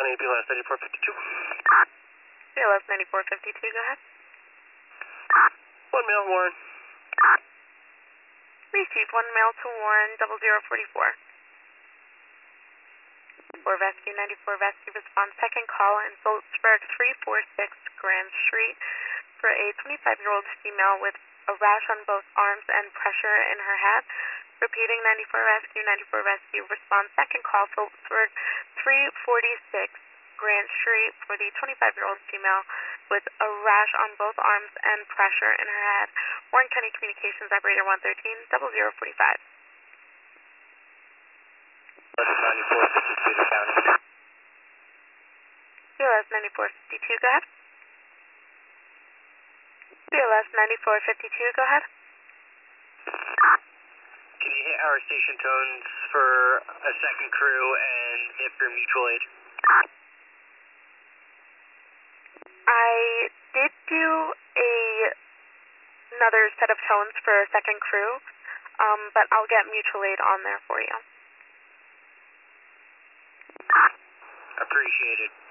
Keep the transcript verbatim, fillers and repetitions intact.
County, B L S ninety-four fifty-two. B L S ninety-four fifty-two, go ahead. One male, Warren. Receive one male to Warren, double zero forty-four. For Rescue ninety-four Rescue response, second call in Phillipsburg, three forty-six Grand Street for a twenty-five-year-old female with a rash on both arms and pressure in her head. Repeating ninety-four Rescue, ninety-four Rescue response, second call Phillipsburg, three forty-six Grand Street for the twenty-five-year-old female with a rash on both arms and pressure in her head. Warren County Communications Operator one thirteen, double zero forty-five. ninety-four fifty-two to County. B L S ninety-four fifty-two, go ahead. B L S ninety-four fifty-two, go ahead. Can you hit our station tones for a second crew and hit for mutual aid? I did do a another set of tones for a second crew, um, but I'll get mutual aid on there for you. Appreciated.